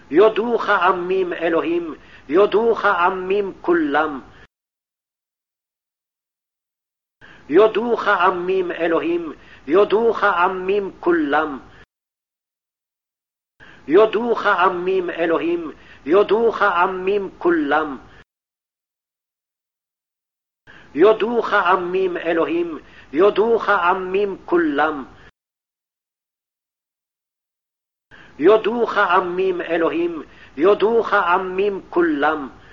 יודוך עמים אלוהים, יודוך עמים כולם. יודוך עמים אלוהים, יודוך עמים כולם. יודוך עמים אלוהים, יודוך עמים כולם. יודוך עמים אלוהים, יודוך עמים כולם. יודוך עמים אלוהים, יודוך עמים כולם.